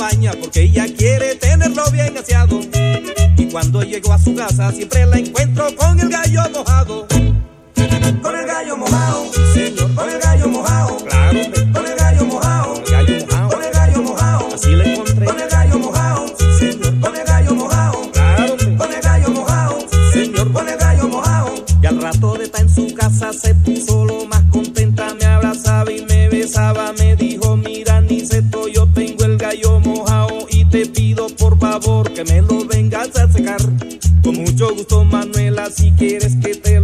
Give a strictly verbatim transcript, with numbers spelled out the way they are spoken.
baña porque ella quiere tenerlo bien aseado. Y cuando llego a su casa siempre la encuentro con el gallo mojado. Con el gallo mojado, Sí, señor. con el gallo mojado, Claro, hombre. con el gallo mojado, Con el gallo mojado. con el gallo mojado, Así la encontré. con el gallo mojado, Sí, señor. con el gallo mojado, Claro, hombre. con el gallo mojado, Sí, señor. con el gallo mojado. Y al rato de estar en su casa se puso lo más contenta, me abrazaba y me besaba, me dijo: mira, Niceto, yo tengo el gallo mojado y te pido por favor que me lo vengas a secar. Con mucho gusto, Manuela, si quieres que te